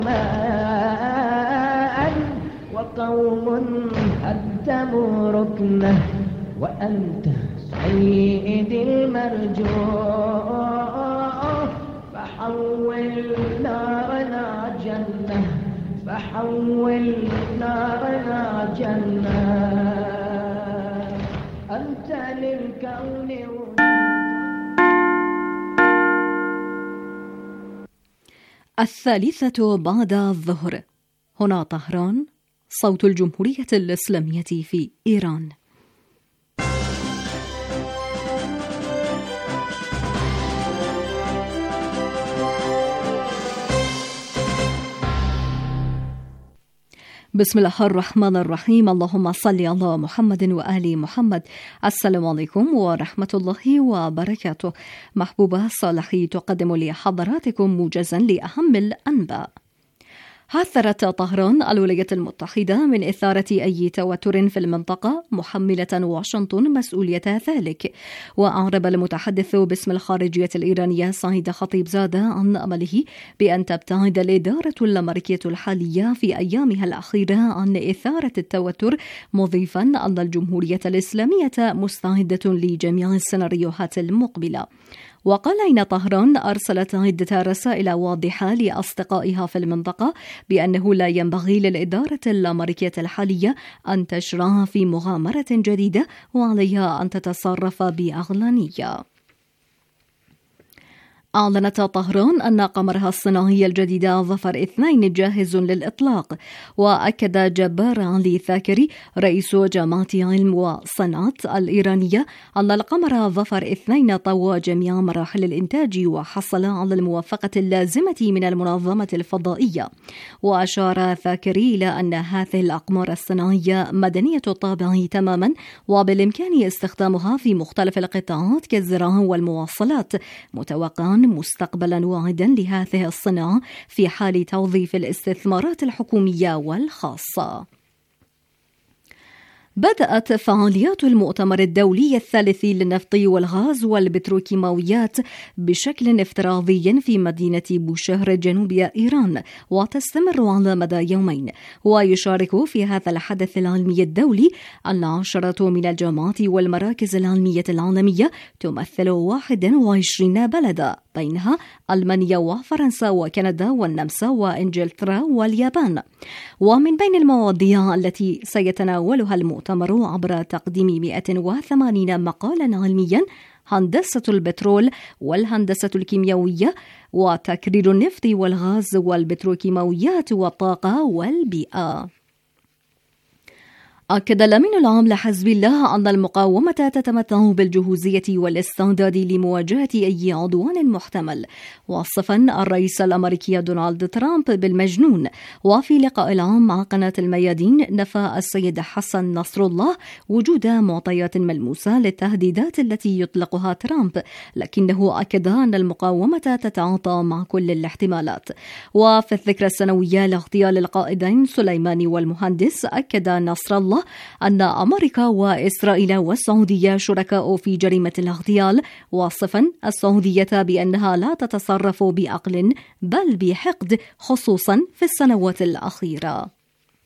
وقوم هدموا ركنه وأنت سيدي المرجو، فحول نارنا جنة، فحول نارنا جنة، أنت للكون. الثالثة بعد الظهر. هنا طهران، صوت الجمهورية الإسلامية في إيران. بسم الله الرحمن الرحيم. اللهم صل على محمد وآل محمد. السلام عليكم ورحمة الله وبركاته. محبوبة صالحي تقدم لحضراتكم موجزا لأهم الأنباء. حذرت طهران الولايات المتحدة من إثارة أي توتر في المنطقة، محملة واشنطن مسؤولية ذلك. وأعرب المتحدث باسم الخارجية الإيرانية سعيد خطيبزادة عن أمله بأن تبتعد الإدارة الأمريكية الحالية في أيامها الأخيرة عن إثارة التوتر، مضيفا أن الجمهورية الإسلامية مستعدة لجميع السيناريوهات المقبلة. وقال إن طهران أرسلت عدة رسائل واضحة لأصدقائها في المنطقة بأنه لا ينبغي للإدارة الأمريكية الحالية أن تشرع في مغامرة جديدة، وعليها أن تتصرف بعقلانية. أعلنت طهران أن قمرها الصناعي الجديد ظفر 2 جاهز للإطلاق. وأكد جبار علي ثاكري رئيس جامعة علم وصنعة الإيرانية أن القمر ظفر 2 طوى جميع مراحل الإنتاج وحصل على الموافقة اللازمة من المنظمة الفضائية. وأشار ثاكري إلى أن هذه الأقمار الصناعية مدنية الطابع تماما، وبالإمكان استخدامها في مختلف القطاعات كالزراعة والمواصلات، متوقعا مستقبلا واعدا لهذه الصناعة في حال توظيف الاستثمارات الحكومية والخاصة. بدأت فعاليات المؤتمر الدولي الثالث للنفط والغاز والبتروكيماويات بشكل افتراضي في مدينة بوشهر جنوب إيران، وتستمر على مدى يومين. ويشارك في هذا الحدث العلمي الدولي 10 من الجامعات والمراكز العلمية العالمية تمثل 21 بلدا، بينها ألمانيا وفرنسا وكندا والنمسا وإنجلترا واليابان. ومن بين المواضيع التي سيتناولها المؤتمر عبر تقديم 180 مقالا علميا هندسة البترول والهندسة الكيميائية وتكرير النفط والغاز والبتروكيماويات والطاقة والبيئة. أكد الأمين العام لحزب الله أن المقاومة تتمتع بالجهوزية والاستعداد لمواجهة أي عدوان محتمل، وصفا الرئيس الأمريكي دونالد ترامب بالمجنون. وفي لقاء العام مع قناة الميادين، نفى السيد حسن نصر الله وجود معطيات ملموسة للتهديدات التي يطلقها ترامب، لكنه أكد أن المقاومة تتعاطى مع كل الاحتمالات. وفي الذكرى السنوية لاغتيال القائدين سليماني والمهندس، أكد نصر الله أن أمريكا وإسرائيل والسعودية شركاء في جريمة الاغتيال، واصفا السعودية بأنها لا تتصرف بعقل بل بحقد، خصوصا في السنوات الأخيرة.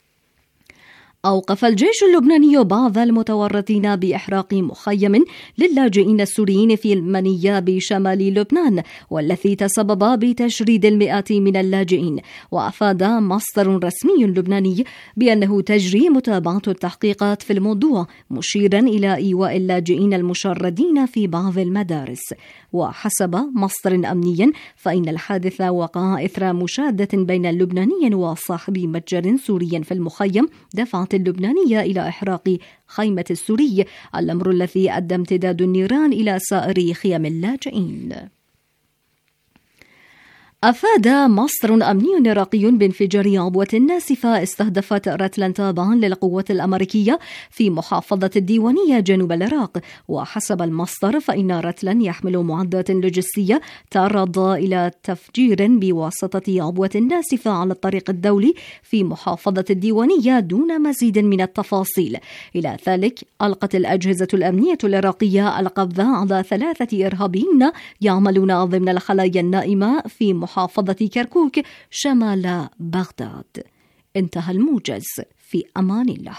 أوقف الجيش اللبناني بعض المتورطين بإحراق مخيم للاجئين السوريين في المنية بشمال لبنان، والذي تسبب بتشريد المئات من اللاجئين. وأفاد مصدر رسمي لبناني بأنه تجري متابعة التحقيقات في الموضوع، مشيرا إلى إيواء اللاجئين المشردين في بعض المدارس. وحسب مصدر أمني فإن الحادث وقع إثر مشادة بين اللبناني وصاحب متجر سوري في المخيم دفعت اللبنانية إلى إحراق خيمة السوري، الأمر الذي أدى امتداد النيران إلى سائر خيم اللاجئين. أفاد مصدر أمني عراقي بانفجار عبوة ناسفة استهدفت رتلا تابعا للقوات الأمريكية في محافظة الديوانية جنوب العراق. وحسب المصدر فإن رتلا يحمل معدات لوجستية تعرض إلى تفجير بواسطة عبوة ناسفة على الطريق الدولي في محافظة الديوانية دون مزيد من التفاصيل. إلى ذلك ألقت الأجهزة الأمنية العراقية القبض على 3 إرهابيين يعملون ضمن الخلايا النائمة في محافظة محافظة كركوك شمال بغداد. انتهى الموجز. في أمان الله.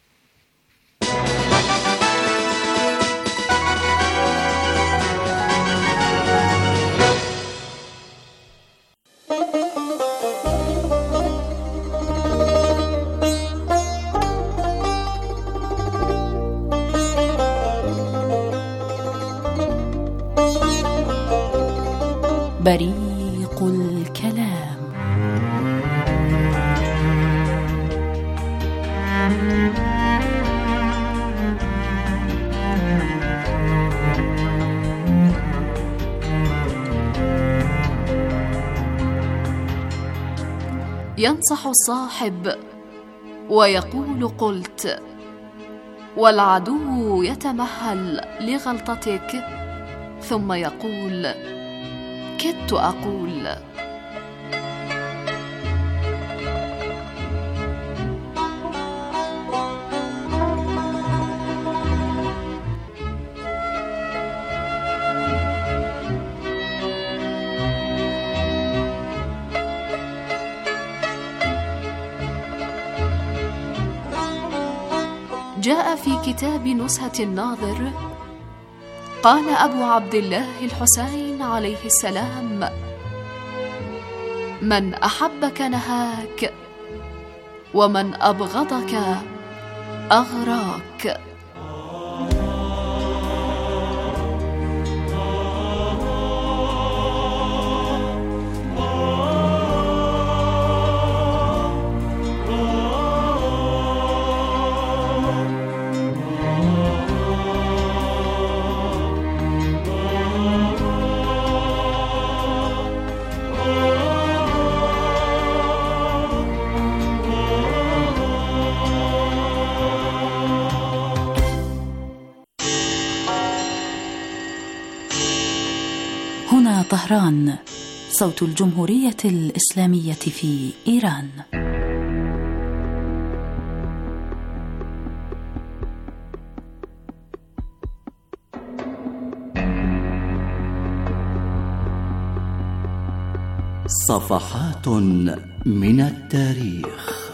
بريق الكلام. ينصح الصاحب ويقول قلت، والعدو يتمهل لغلطتك ثم يقول كدت أقول. جاء في كتاب نزهة الناظر قال أبو عبد الله الحسين عليه السلام: من أحبك نهاك، ومن أبغضك أغراك. هنا طهران، صوت الجمهورية الإسلامية في إيران. صفحات من التاريخ.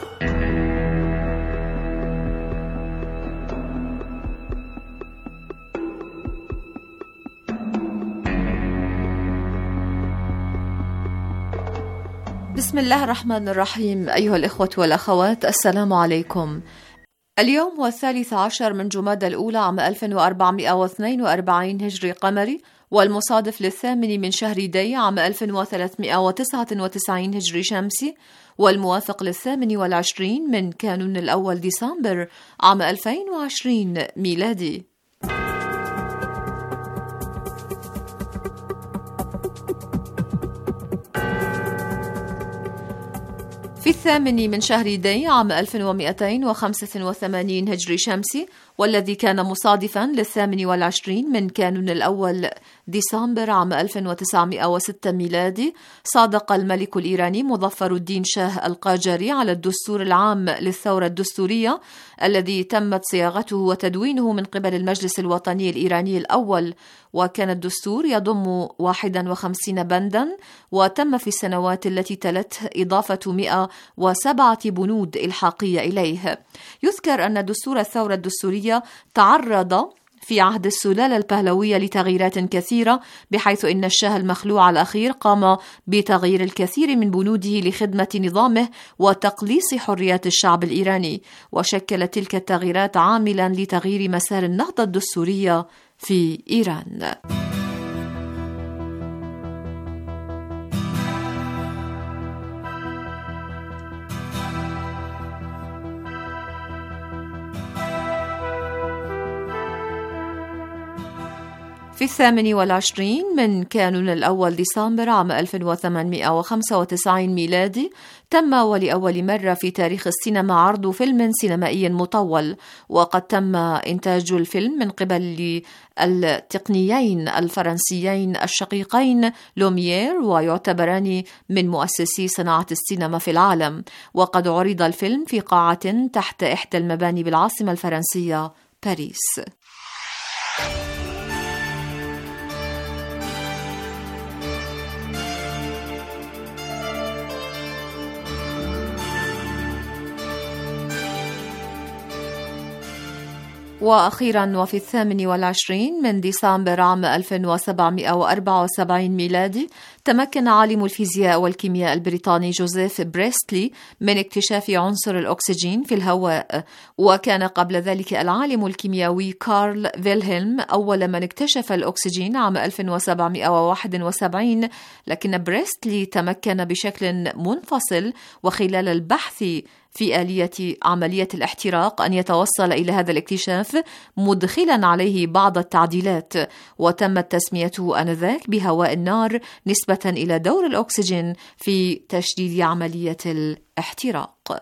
بسم الله الرحمن الرحيم. أيها الإخوة والأخوات، السلام عليكم. اليوم هو 13 من جمادى الأولى عام 1442 هجري قمري، والمصادف 8 من شهر دي عام 1399 هجري شمسي، والموافق 28 من كانون الأول ديسمبر عام 2020 ميلادي. في 8 من شهر دي عام 1285 هجري شمسي، والذي كان مصادفا 28 من كانون الأول ديسمبر عام 1906 ميلادي، صادق الملك الإيراني مظفر الدين شاه القاجاري على الدستور العام للثورة الدستورية الذي تمت صياغته وتدوينه من قبل المجلس الوطني الإيراني الأول، وكان الدستور يضم 51 بندا، وتم في السنوات التي تلته إضافة 107 بنود إلحاقية إليه. يذكر أن دستور الثورة الدستورية تعرض في عهد السلالة البهلوية لتغييرات كثيرة، بحيث إن الشاه المخلوع الأخير قام بتغيير الكثير من بنوده لخدمة نظامه وتقليص حريات الشعب الإيراني، وشكلت تلك التغييرات عاملا لتغيير مسار النهضة الدستورية في إيران. في 28 من كانون الأول ديسمبر عام 1895 ميلادي تم ولأول مرة في تاريخ السينما عرض فيلم سينمائي مطول، وقد تم إنتاج الفيلم من قبل التقنيين الفرنسيين الشقيقين لوميير، ويعتبران من مؤسسي صناعة السينما في العالم. وقد عرض الفيلم في قاعة تحت إحدى المباني بالعاصمة الفرنسية باريس. وأخيرا وفي 28 من ديسمبر عام 1774 ميلادي تمكن عالم الفيزياء والكيمياء البريطاني جوزيف بريستلي من اكتشاف عنصر الأكسجين في الهواء، وكان قبل ذلك العالم الكيميائي كارل فيلهلم أول من اكتشف الأكسجين عام 1771، لكن بريستلي تمكن بشكل منفصل وخلال البحث في آلية عملية الاحتراق أن يتوصل إلى هذا الاكتشاف مدخلا عليه بعض التعديلات، وتمت تسميته آنذاك بهواء النار نسبة إلى دور الأكسجين في تشديد عملية الاحتراق.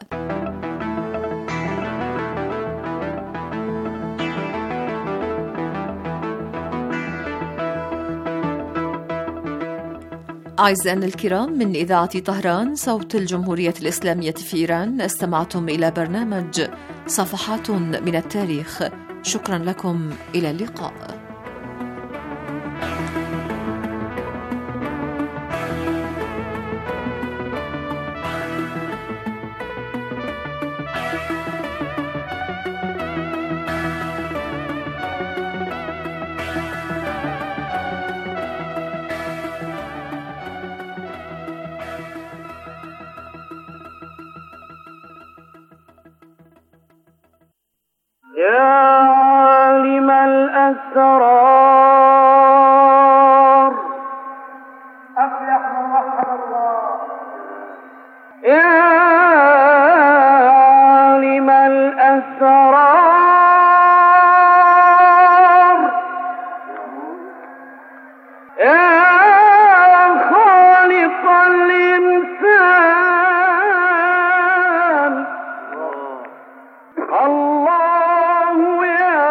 أعزائنا الكرام، من إذاعة طهران صوت الجمهورية الإسلامية في إيران، استمعتم إلى برنامج صفحات من التاريخ. شكرا لكم، إلى اللقاء. يا عالم الأسرار أفلح من وحد الله. يا عالم الأسرار، يا خالق الإنسان، الله يا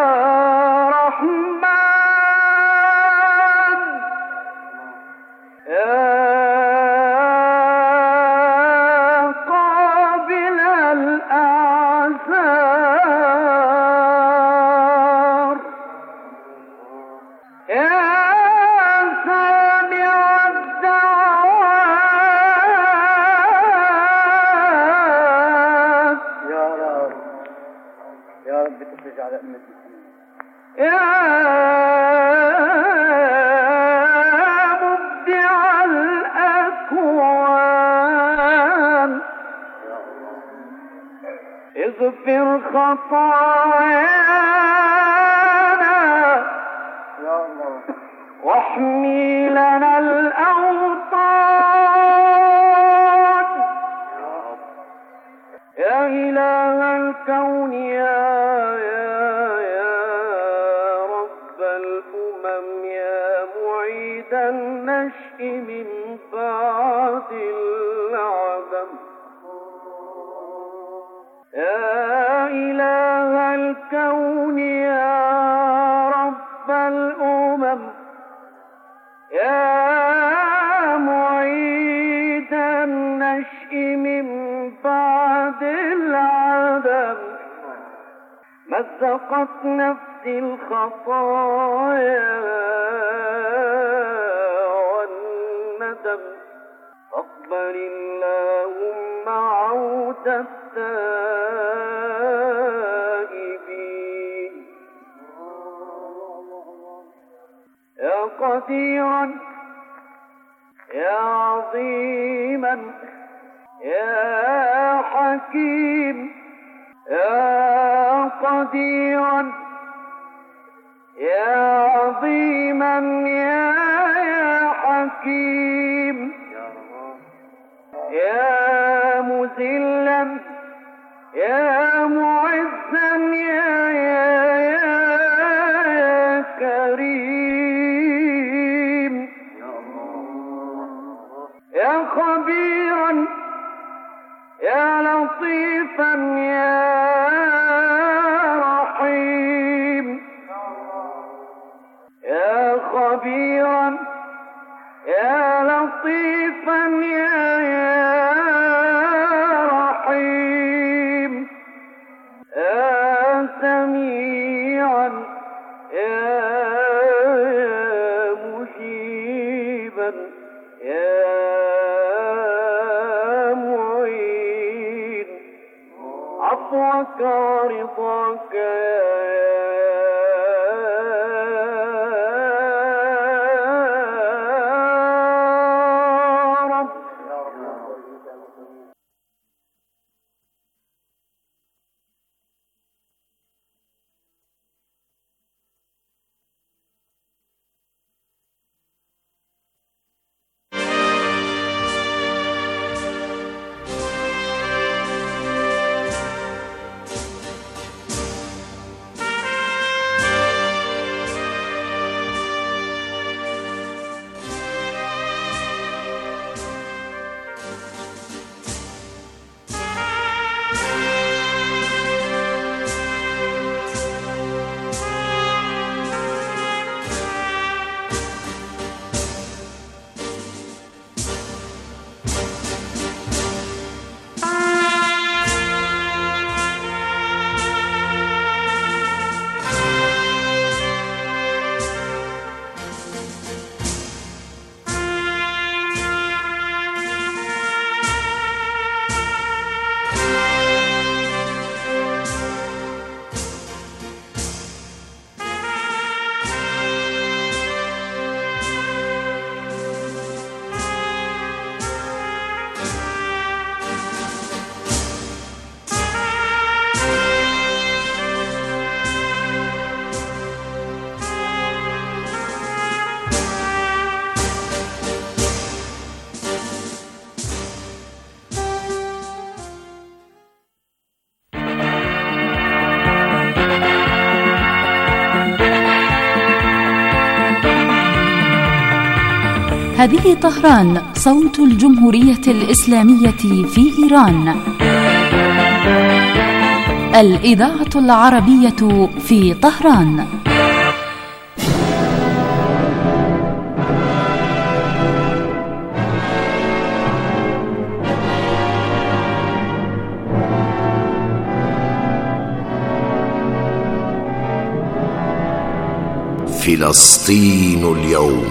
رحمن، يا قابل الأعذار، يا سامع الدعوات، يا رب يا رب تفرج على أمتي، يا مبدع الأكوان، اغفر خطايانا يا الله، واحمي لنا الأوطان، يا إله الكون، يا رب الأمم، يا معيد النشء من بعد العدم، يا إله الكون، يا رب الأمم، يا معيد النشء من بعد العدم، مزقت نفسي الخطايا والندم، فاقبل اللهم عودة التائبين، يا قديرا يا عظيما يا حكيم، يا قديرا يا عظيما يا حكيم، يا مذلا يا معزا يا كريم، يا خبيرا يا لطيفا يا رحيم، يا خبيرا يا لطيفا يا رحيم، يا سميعا يا مجيبا يا معين، عفوك ورضاك هذه طهران، صوت الجمهورية الإسلامية في إيران. الإذاعة العربية في طهران. فلسطين اليوم.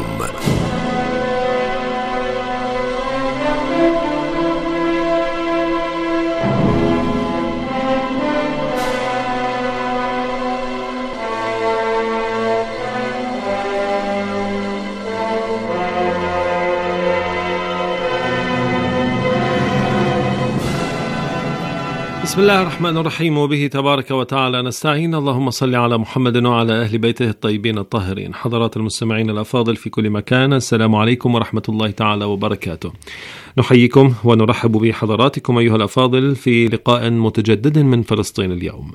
بسم الله الرحمن الرحيم، وبه تبارك وتعالى نستعين. اللهم صل على محمد وعلى أهل بيته الطيبين الطاهرين. حضرات المستمعين الأفاضل في كل مكان، السلام عليكم ورحمة الله تعالى وبركاته. نحييكم ونرحب بحضراتكم أيها الأفاضل في لقاء متجدد من فلسطين اليوم.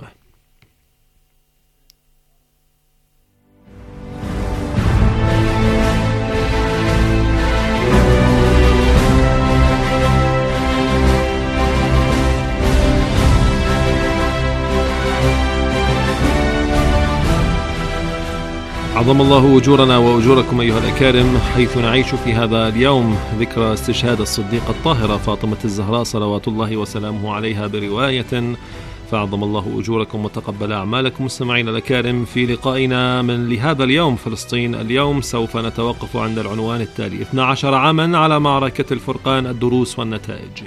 عظم الله أجورنا وأجوركم أيها الأكارم، حيث نعيش في هذا اليوم ذكرى استشهاد الصديقة الطاهرة فاطمة الزهراء صلوات الله وسلامه عليها برواية، فعظم الله أجوركم وتقبل أعمالكم. مستمعين الأكارم، في لقائنا من لهذا اليوم فلسطين اليوم سوف نتوقف عند العنوان التالي: 12 عاما على معركة الفرقان، الدروس والنتائج.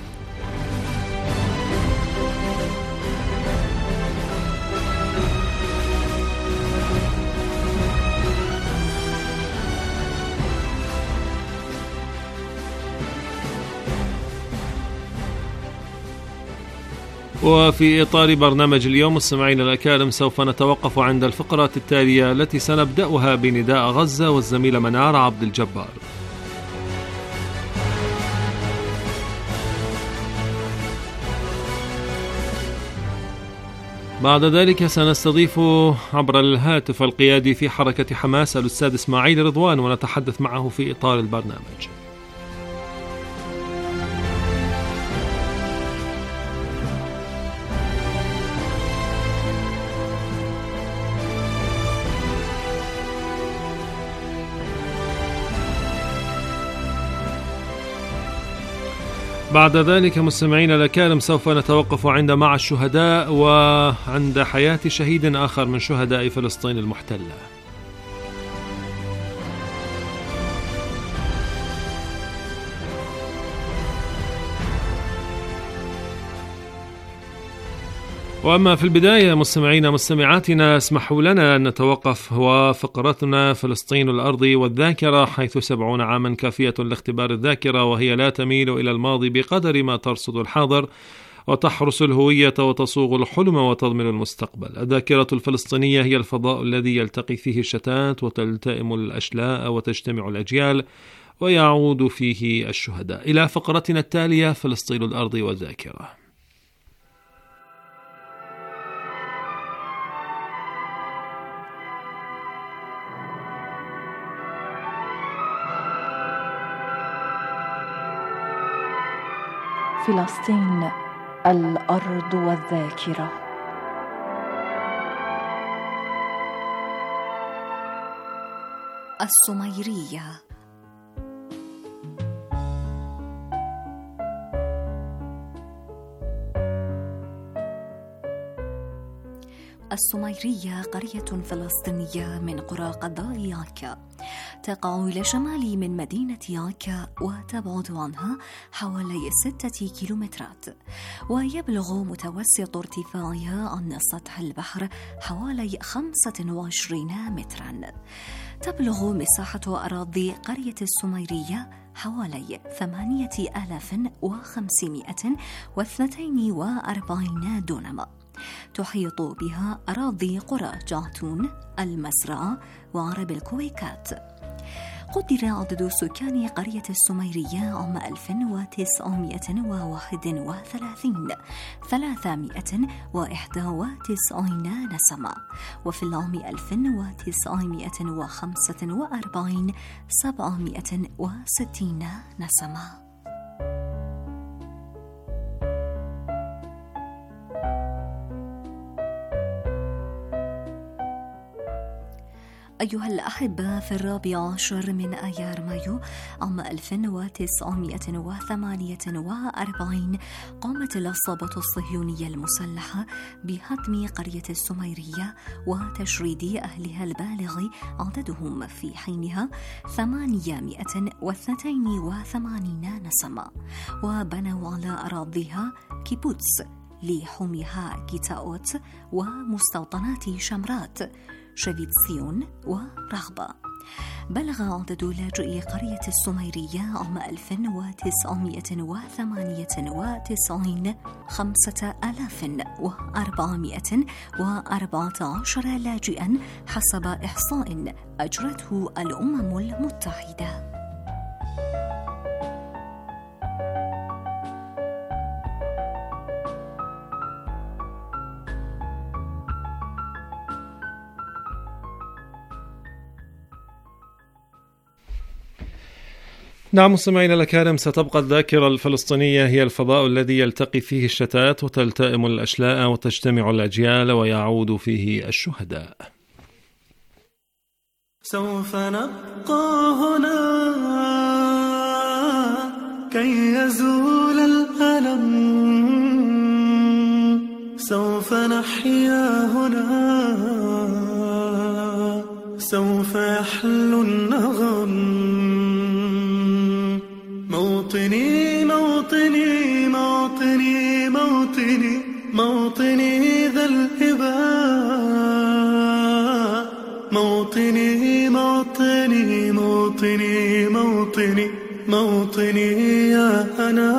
وفي إطار برنامج اليوم مستمعين الأكارم سوف نتوقف عند الفقرة التالية التي سنبدأها بنداء غزة والزميلة منار عبد الجبار. بعد ذلك سنستضيف عبر الهاتف القيادي في حركة حماس الأستاذ إسماعيل رضوان ونتحدث معه في إطار البرنامج. بعد ذلك مستمعين الأكارم سوف نتوقف عند مع الشهداء وعند حياة شهيد آخر من شهداء فلسطين المحتلة. وأما في البداية مستمعينا مستمعاتنا اسمحوا لنا أن نتوقف وفقرتنا فلسطين الأرض والذاكرة، حيث 70 عاما كافية لاختبار الذاكرة، وهي لا تميل إلى الماضي بقدر ما ترصد الحاضر وتحرس الهوية وتصوغ الحلم وتضمن المستقبل. الذاكرة الفلسطينية هي الفضاء الذي يلتقي فيه الشتات وتلتئم الأشلاء وتجتمع الأجيال ويعود فيه الشهداء. إلى فقرتنا التالية فلسطين الأرض والذاكرة. فلسطين الأرض والذاكرة. السميرية. السميرية قرية فلسطينية من قرى قضاء عكا، تقع إلى شمال من مدينة عكا وتبعد عنها حوالي 6 كيلومترات، ويبلغ متوسط ارتفاعها عن سطح البحر حوالي 25 مترا. تبلغ مساحة أراضي قرية السميرية حوالي 8542 دونما. تحيط بها أراضي قرى جعتون، المزرعة، وعرب الكويكات. قدر عدد سكان قرية السميرية عام 1931 391 نسمة، وفي العام 1945 760 نسمة. أيها الأحبة، في 14 من آيار مايو عام 1948 قامت العصابة الصهيونية المسلحة بهدم قرية السميرية وتشريد أهلها البالغ عددهم في حينها 882 نسمة، وبنوا على أراضيها كيبوتس لحومها كيتاوت ومستوطنات شمرات، شفيتسيون ورغبة. بلغ عدد لاجئي قرية السميرية عام 1998 5414 لاجئا حسب إحصاء أجرته الأمم المتحدة. نعم مستمعينا الكرام، ستبقى الذاكرة الفلسطينية هي الفضاء الذي يلتقي فيه الشتات وتلتئم الأشلاء وتجتمع الأجيال ويعود فيه الشهداء. سوف نبقى هنا كي يزول الألم، سوف نحيا هنا، سوف يحلو النغم. موطني موطني موطني موطني موطني ذا الإباء، موطني موطني موطني موطني موطني يا أنا.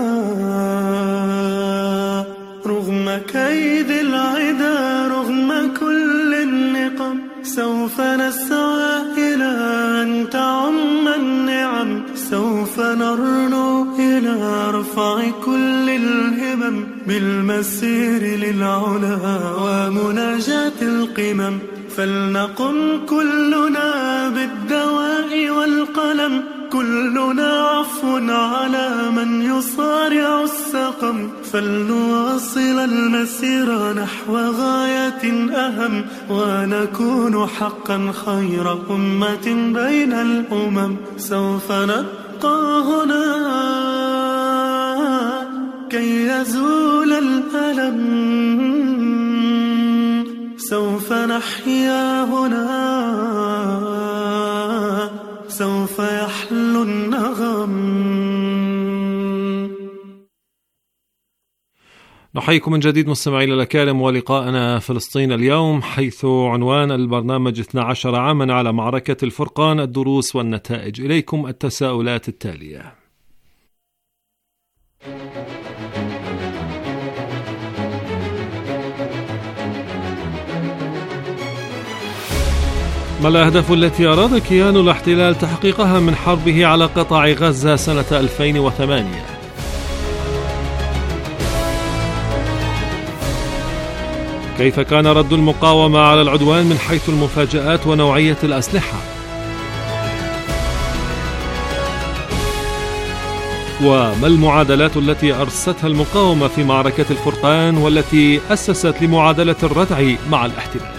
رغم كيد العدا، رغم كل النقم، سوف نسعى إلى أن تعم النعم، سوف نرنو إلى رفع كل الهمم، بالمسير للعلا ومناجاة القمم. فلنقم كلنا بالدواء والقلم، كلنا عفو على من يصارع السقم. فلنواصل المسير نحو غاية أهم، ونكون حقا خير أمة بين الأمم. سوف نبقى هنا كي يزول الألم، سوف نحيا هنا، سوف يحلو النغم. نحييكم من جديد مستمعينا الأكارم، ولقاءنا فلسطين اليوم، حيث عنوان البرنامج 12 عاما على معركة الفرقان، الدروس والنتائج. إليكم التساؤلات التالية: ما الأهداف التي أراد كيان الاحتلال تحقيقها من حربه على قطاع غزة سنة 2008؟ كيف كان رد المقاومة على العدوان من حيث المفاجآت ونوعية الأسلحة؟ وما المعادلات التي أرستها المقاومة في معركة الفرقان والتي أسست لمعادلة الردع مع الاحتلال؟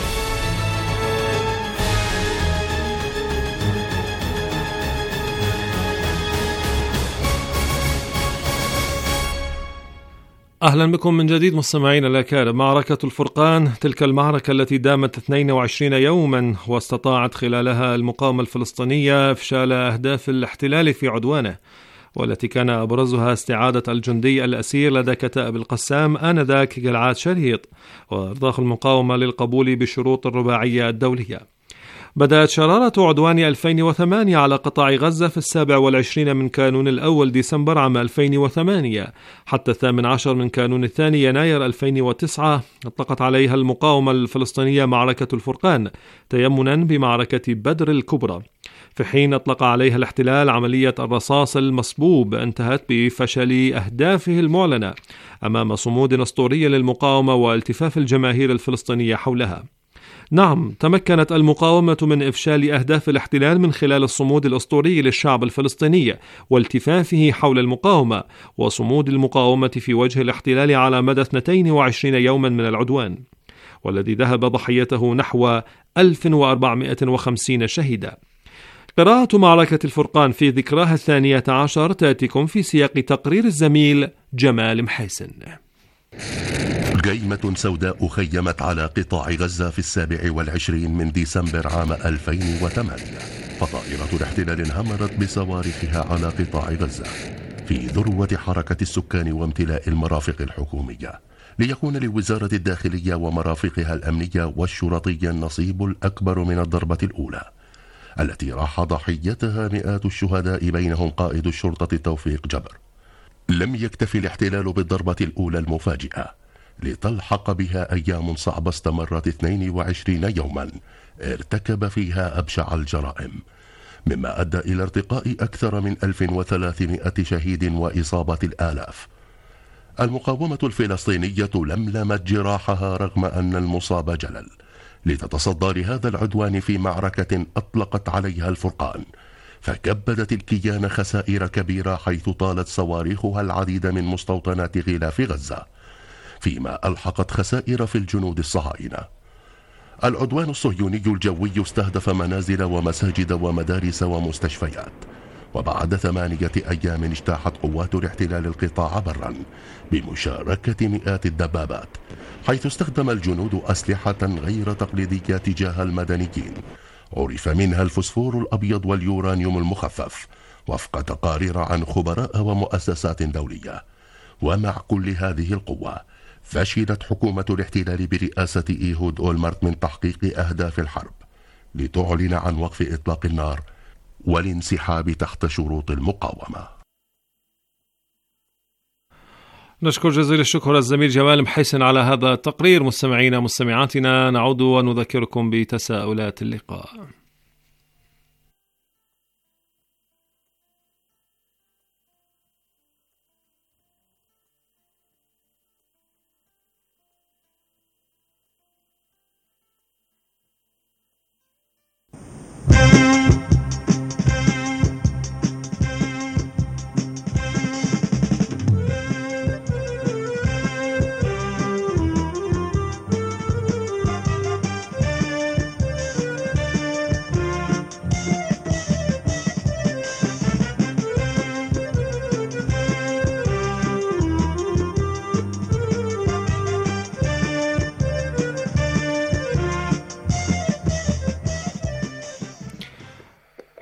أهلا بكم من جديد مستمعين الأكارم. معركة الفرقان، تلك المعركة التي دامت 22 يوما واستطاعت خلالها المقاومة الفلسطينية إفشال أهداف الاحتلال في عدوانه، والتي كان أبرزها استعادة الجندي الأسير لدى كتائب القسام آنذاك جلعاد شريط، وإرضاء المقاومة للقبول بشروط الرباعية الدولية. بدأت شرارة عدوان 2008 على قطاع غزة في 27 من كانون الأول ديسمبر عام 2008 حتى 18 من كانون الثاني يناير 2009. أطلقت عليها المقاومة الفلسطينية معركة الفرقان تيمنا بمعركة بدر الكبرى، في حين أطلق عليها الاحتلال عملية الرصاص المصبوب انتهت بفشل أهدافه المعلنة أمام صمود أسطوري للمقاومة والتفاف الجماهير الفلسطينية حولها. نعم، تمكنت المقاومة من إفشال أهداف الاحتلال من خلال الصمود الأسطوري للشعب الفلسطيني والتفافه حول المقاومة وصمود المقاومة في وجه الاحتلال على مدى 22 يوما من العدوان، والذي ذهب ضحيته نحو 1450 شهيدا. قراءة معركة الفرقان في ذكراها 12 تأتيكم في سياق تقرير الزميل جمال محسن. جيمة سوداء خيمت على قطاع غزة في 27 من ديسمبر عام 2008، فطائرة الاحتلال انهمرت بصواريخها على قطاع غزة في ذروة حركة السكان وامتلاء المرافق الحكومية، ليكون لوزارة الداخلية ومرافقها الأمنية والشرطية النصيب الأكبر من الضربة الأولى، التي راح ضحيتها مئات الشهداء بينهم قائد الشرطة توفيق جبر. لم يكتفي الاحتلال بالضربة الأولى المفاجئة، لتلحق بها أيام صعبة استمرت 22 يوما ارتكب فيها أبشع الجرائم، مما أدى إلى ارتقاء أكثر من 1300 شهيد وإصابة الآلاف. المقاومة الفلسطينية لملمت جراحها رغم أن المصاب جلل، لتتصدى لهذا العدوان في معركة أطلقت عليها الفرقان، فكبدت الكيان خسائر كبيرة حيث طالت صواريخها العديد من مستوطنات غلاف غزة، فيما ألحقت خسائر في الجنود الصهاينة. العدوان الصهيوني الجوي استهدف منازل ومساجد ومدارس ومستشفيات، وبعد 8 أيام اجتاحت قوات الاحتلال القطاع برا بمشاركة مئات الدبابات، حيث استخدم الجنود أسلحة غير تقليدية تجاه المدنيين، عرف منها الفوسفور الأبيض واليورانيوم المخفف وفق تقارير عن خبراء ومؤسسات دولية. ومع كل هذه القوة فشلت حكومة الاحتلال برئاسة إيهود أولمرت من تحقيق أهداف الحرب، لتعلن عن وقف إطلاق النار والانسحاب تحت شروط المقاومة. نشكر جزيل الشكر الزميل جمال محسن على هذا التقرير. مستمعينا مستمعاتنا، نعود ونذكركم بتساؤلات اللقاء.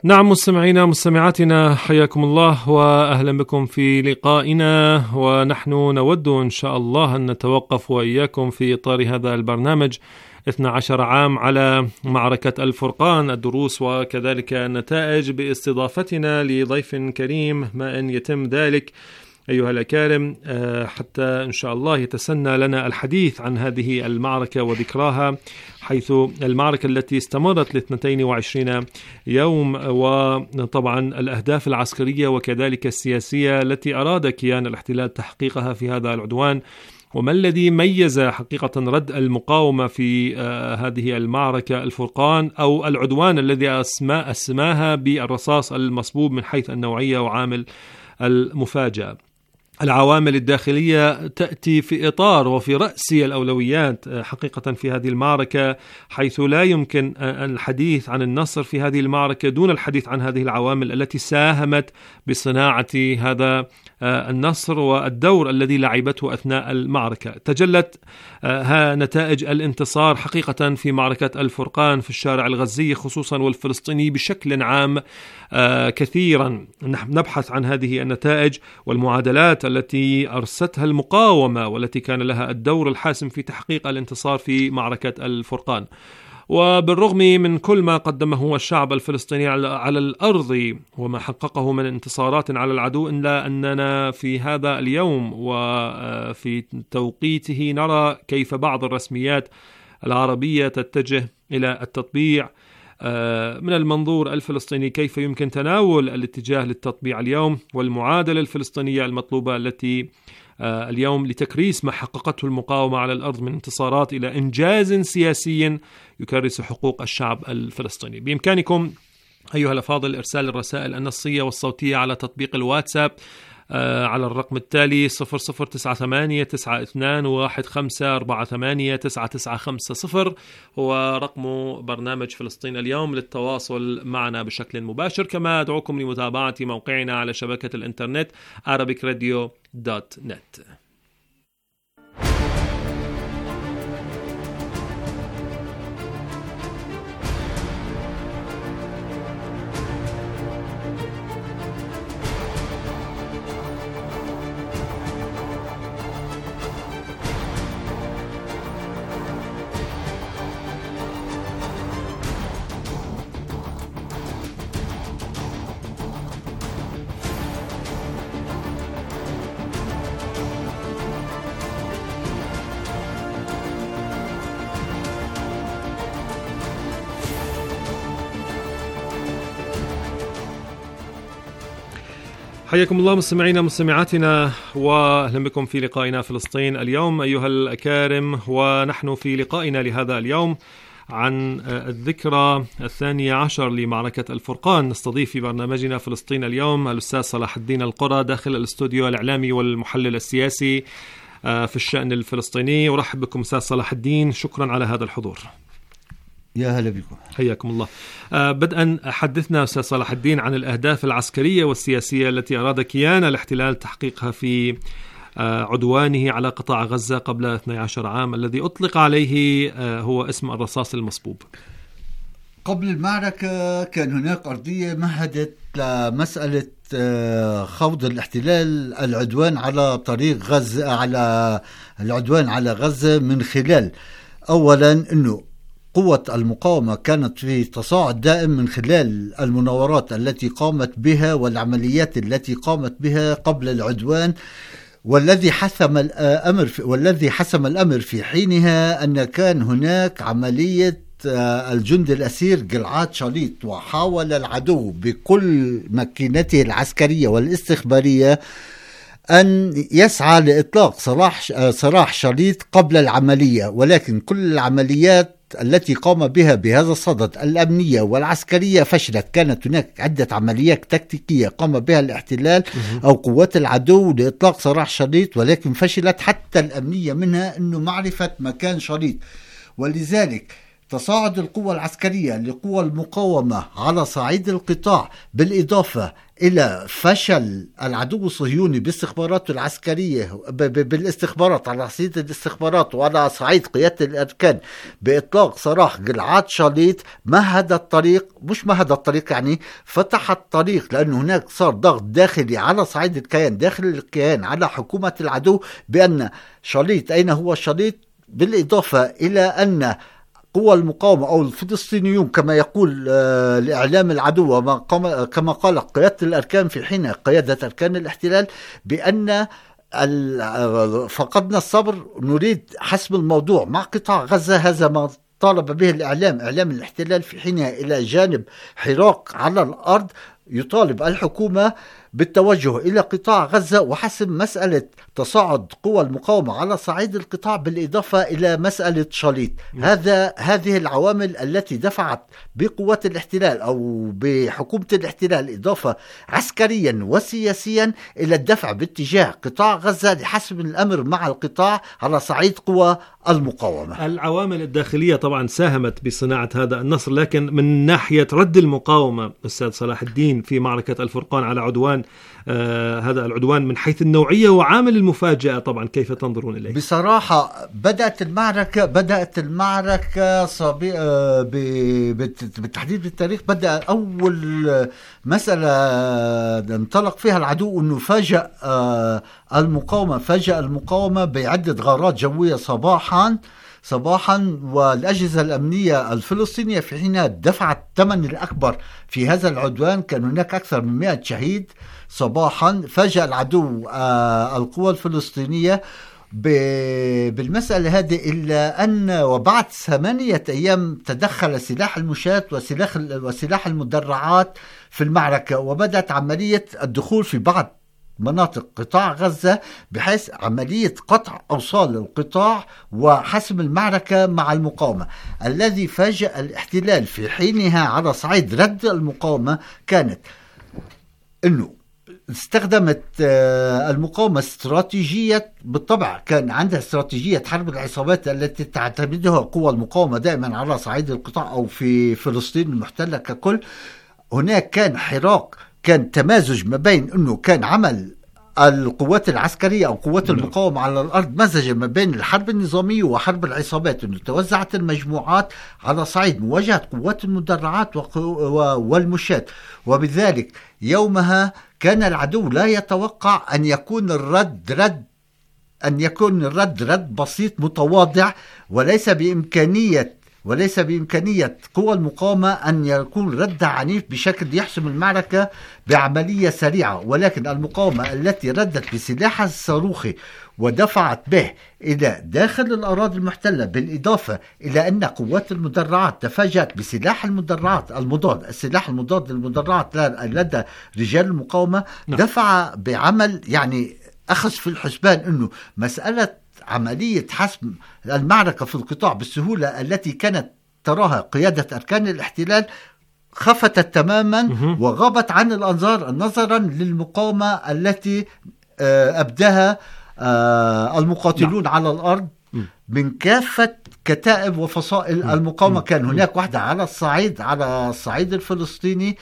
نعم مستمعينا مستمعاتنا، حياكم الله وأهلا بكم في لقائنا، ونحن نود إن شاء الله أن نتوقف وإياكم في إطار هذا البرنامج 12 عام على معركة الفرقان، الدروس وكذلك النتائج، باستضافتنا لضيف كريم ما أن يتم ذلك أيها الأكارم، حتى إن شاء الله يتسنى لنا الحديث عن هذه المعركة وذكراها، حيث المعركة التي استمرت ل 22 يوم، وطبعا الأهداف العسكرية وكذلك السياسية التي أراد كيان الاحتلال تحقيقها في هذا العدوان، وما الذي ميز حقيقة رد المقاومة في هذه المعركة الفرقان أو العدوان الذي أسماها بالرصاص المصبوب من حيث النوعية وعامل المفاجأة. العوامل الداخلية تأتي في إطار وفي رأس الأولويات حقيقة في هذه المعركة، حيث لا يمكن الحديث عن النصر في هذه المعركة دون الحديث عن هذه العوامل التي ساهمت بصناعة هذا النصر والدور الذي لعبته أثناء المعركة. تجلت نتائج الانتصار حقيقة في معركة الفرقان في الشارع الغزي خصوصا والفلسطيني بشكل عام. كثيرا نبحث عن هذه النتائج والمعادلات التي أرستها المقاومة والتي كان لها الدور الحاسم في تحقيق الانتصار في معركة الفرقان. وبالرغم من كل ما قدمه الشعب الفلسطيني على الأرض وما حققه من انتصارات على العدو، إلا أننا في هذا اليوم وفي توقيته نرى كيف بعض الرسميات العربية تتجه إلى التطبيع من المنظور الفلسطيني، كيف يمكن تناول الاتجاه للتطبيع اليوم والمعادلة الفلسطينية المطلوبة التي اليوم لتكريس ما حققته المقاومة على الأرض من انتصارات إلى إنجاز سياسي يكرس حقوق الشعب الفلسطيني. بإمكانكم أيها الأفاضل إرسال الرسائل النصية والصوتية على تطبيق الواتساب على الرقم التالي 00989215489950 هو رقم برنامج فلسطين اليوم للتواصل معنا بشكل مباشر. كما أدعوكم لمتابعة موقعنا على شبكة الإنترنت arabicradio.net. حياكم الله مستمعينا مستمعاتنا، واهلا بكم في لقائنا فلسطين اليوم أيها الأكارم. ونحن في لقائنا لهذا اليوم عن الذكرى 12 لمعركة الفرقان نستضيف في برنامجنا فلسطين اليوم الأستاذ صلاح الدين القرى داخل الاستوديو الإعلامي والمحلل السياسي في الشأن الفلسطيني. ورحب بكم أستاذ صلاح الدين، شكرا على هذا الحضور. يا هلا بكم، حياكم الله. بدءا حدثنا أستاذ صلاح الدين عن الأهداف العسكرية والسياسية التي أراد كيان الاحتلال تحقيقها في عدوانه على قطاع غزة قبل 12 عام الذي أطلق عليه هو اسم الرصاص المصبوب. قبل المعركة كان هناك أرضية مهدت لمسألة خوض الاحتلال العدوان على طريق غزة، على العدوان على غزة من خلال أولا أنه قوة المقاومة كانت في تصاعد دائم من خلال المناورات التي قامت بها والعمليات التي قامت بها قبل العدوان، والذي حسم الأمر في حينها أن كان هناك عملية الجندي الأسير جلعاد شاليط، وحاول العدو بكل مكينته العسكرية والاستخبارية أن يسعى لإطلاق سراح شاليط قبل العملية، ولكن كل العمليات التي قام بها بهذا الصدد الأمنية والعسكرية فشلت. كانت هناك عدة عمليات تكتيكية قام بها الاحتلال أو قوات العدو لإطلاق سراح شاليط، ولكن فشلت حتى الأمنية منها أنه معرفة مكان شاليط. ولذلك تصاعد القوى العسكرية لقوى المقاومة على صعيد القطاع، بالإضافة إلى فشل العدو الصهيوني باستخباراته العسكرية بالاستخبارات على صعيد الاستخبارات وعلى صعيد قيادة الأركان بإطلاق سراح جلعاد شاليط، مهد الطريق يعني فتح الطريق، لأن هناك صار ضغط داخلي على صعيد الكيان داخل الكيان على حكومة العدو بأن شاليط أين هو شاليط، بالإضافة إلى أن قوى المقاومة أو الفلسطينيون كما يقول الإعلام العدو كما قال قيادة الأركان في حين قيادة أركان الاحتلال بأن فقدنا الصبر، نريد حسم الموضوع مع قطاع غزة. هذا ما طالب به إعلام الاحتلال في حينها، إلى جانب حراك على الأرض يطالب الحكومة بالتوجه إلى قطاع غزة وحسم مسألة تصاعد قوى المقاومة على صعيد القطاع، بالإضافة إلى مسألة شاليط. هذه العوامل التي دفعت بقوات الاحتلال أو بحكومة الاحتلال إضافة عسكريا وسياسيا إلى الدفع باتجاه قطاع غزة لحسم الأمر مع القطاع على صعيد قوى المقاومة. العوامل الداخلية طبعا ساهمت بصناعة هذا النصر، لكن من ناحية رد المقاومة أستاذ صلاح الدين في معركة الفرقان على عدوان هذا العدوان من حيث النوعية وعامل المفاجأة، طبعا كيف تنظرون إليه؟ بصراحة بدأت المعركة بالتحديد بالتاريخ، بدأ أول مسألة انطلق فيها العدو أنه فاجأ المقاومة بعدة غارات جوية صباحا، والأجهزة الأمنية الفلسطينية في حينها دفعت الثمن الأكبر في هذا العدوان، كان هناك أكثر من 100 شهيد صباحا. فاجأ العدو القوى الفلسطينية بالمسألة هذه، إلا أن وبعد 8 أيام تدخل سلاح المشاة وسلاح المدرعات في المعركة، وبدأت عملية الدخول في بعض مناطق قطاع غزة بحيث عملية قطع أوصال القطاع وحسم المعركة مع المقاومة. الذي فاجأ الاحتلال في حينها على صعيد رد المقاومة كانت أنه استخدمت المقاومة استراتيجية، بالطبع كان عندها استراتيجية حرب العصابات التي تعتمدها قوى المقاومة دائما على صعيد القطاع أو في فلسطين المحتلة ككل. هناك كان حراك، كان تمازج ما بين أنه كان عمل القوات العسكرية أو قوات المقاومة على الأرض مزج ما بين الحرب النظامية وحرب العصابات، أنه توزعت المجموعات على صعيد مواجهة قوات المدرعات والمشاة، وبذلك يومها كان العدو لا يتوقع أن يكون الرد رد بسيط متواضع، وليس بإمكانية قوى المقاومة أن يكون رد عنيف بشكل يحسم المعركة بعملية سريعة، ولكن المقاومة التي ردت بسلاحها الصاروخي ودفعت به إلى داخل الأراضي المحتلة، بالإضافة إلى أن قوات المدرعات تفاجأت بسلاح المدرعات السلاح المضاد للمدرعات لدى رجال المقاومة، دفع بعمل يعني أخذ في الحسبان أنه مسألة عملية حسم المعركة في القطاع بالسهولة التي كانت تراها قيادة أركان الاحتلال خفتت تماما وغابت عن الأنظار نظرا للمقاومة التي أبداها المقاتلون على الأرض من كافة كتائب وفصائل المقاومة. كان هناك واحدة على الصعيد الفلسطيني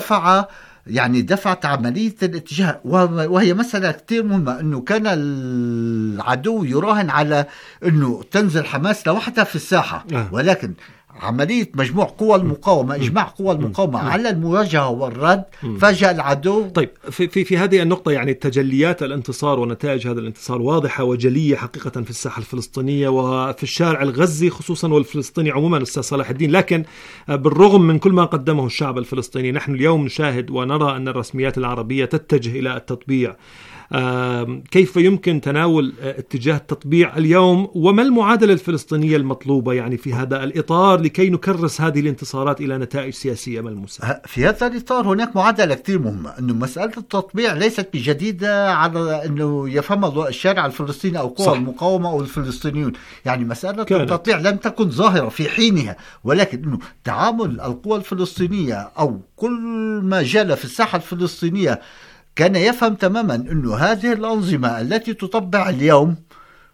دفعت عملية الاتجاه، وهي مسألة كتير مهمة، أنه كان العدو يراهن على أنه تنزل حماس لوحدها في الساحة، ولكن عملية مجموع قوى المقاومة إجماع قوى المقاومة على المواجهة والرد فاجأ العدو. طيب في هذه النقطة يعني تجليات الانتصار ونتائج هذا الانتصار واضحة وجلية حقيقة في الساحة الفلسطينية وفي الشارع الغزي خصوصا والفلسطيني عموما أستاذ صلاح الدين، لكن بالرغم من كل ما قدمه الشعب الفلسطيني نحن اليوم نشاهد ونرى أن الرسميات العربية تتجه إلى التطبيع. كيف يمكن تناول اتجاه التطبيع اليوم، وما المعادلة الفلسطينية المطلوبة يعني في هذا الإطار لكي نكرس هذه الانتصارات إلى نتائج سياسية ملموسة؟ في هذا الإطار هناك معادلة كتير مهمة، أنه مسألة التطبيع ليست بجديدة على أنه يفهم الشارع الفلسطيني أو قوى المقاومة أو الفلسطينيون، يعني مسألة التطبيع لم تكن ظاهرة في حينها، ولكن أنه تعامل القوى الفلسطينية أو كل ما جال في الساحة الفلسطينية كان يفهم تماما أنه هذه الأنظمة التي تطبع اليوم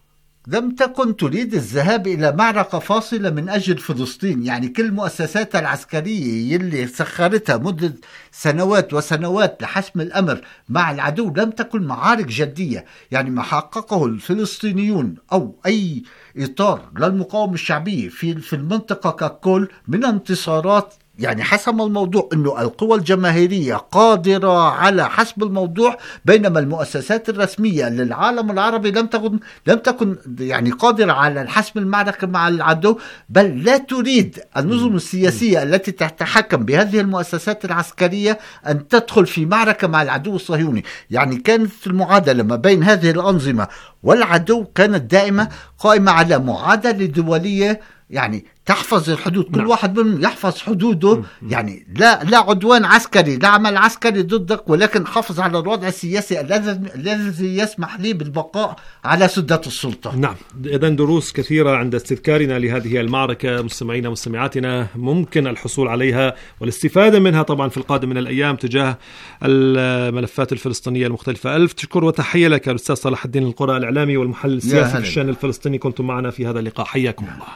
لم تكن تريد الذهاب إلى معركة فاصلة من أجل فلسطين. يعني كل مؤسساتها العسكرية يلي سخرتها مدة سنوات وسنوات لحسم الأمر مع العدو لم تكن معارك جدية. يعني ما حققه الفلسطينيون أو أي إطار للمقاومة الشعبية في المنطقة ككل من انتصارات، يعني حسم الموضوع أنه القوى الجماهيرية قادرة على حسم الموضوع، بينما المؤسسات الرسمية للعالم العربي لم تكن يعني قادرة على حسم المعركة مع العدو، بل لا تريد النظم السياسية التي تتحكم بهذه المؤسسات العسكرية أن تدخل في معركة مع العدو الصهيوني. يعني كانت المعادلة ما بين هذه الأنظمة والعدو كانت دائمة قائمة على معادلة دولية، يعني تحفظ الحدود، كل واحد منهم يحفظ حدوده. يعني لا عدوان عسكري، لا عمل عسكري ضدك، ولكن حافظ على الوضع السياسي الذي يسمح لي بالبقاء على سدة السلطة. نعم، إذن دروس كثيرة عند استذكارنا لهذه المعركة مستمعينا ومستمعاتنا ممكن الحصول عليها والاستفادة منها طبعا في القادم من الأيام تجاه الملفات الفلسطينية المختلفة. ألف شكر وتحية لك الأستاذ صلاح الدين القرى، الإعلامي والمحلل السياسي في الشأن الفلسطيني، كنتم معنا في هذا اللقاء، حياكم الله.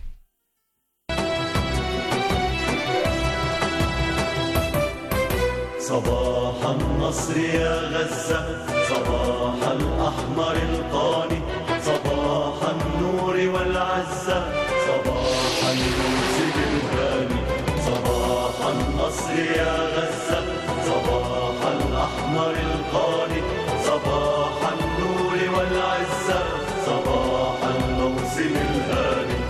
صباح النصر يا غزة، صباح الأحمر القاني، صباح النور والعزة، صباح الموسم الهاني. صباح النصر يا غزة، صباح الأحمر القاني، صباح النور والعزة، صباح الموسم الهاني.